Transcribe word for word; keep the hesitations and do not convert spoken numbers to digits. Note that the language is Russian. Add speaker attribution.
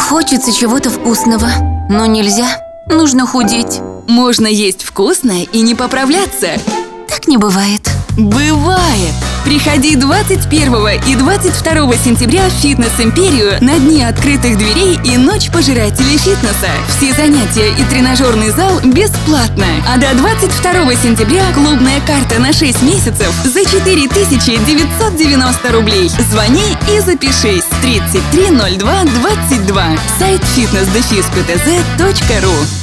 Speaker 1: Хочется чего-то вкусного, но нельзя. Нужно худеть.
Speaker 2: Можно есть вкусно и не поправляться.
Speaker 1: Так не бывает.
Speaker 2: Бывает! Приходи двадцать первого и двадцать второго сентября в «Фитнес-империю» на дни открытых дверей и ночь пожирателей фитнеса. Все занятия и тренажерный зал бесплатно. А до двадцать второго сентября клубная карта на шесть месяцев за четыре тысячи девятьсот девяносто рублей. Звони и запишись. тридцать три ноль два двадцать два. Сайт фитнес дефис пэ тэ зэ точка ру.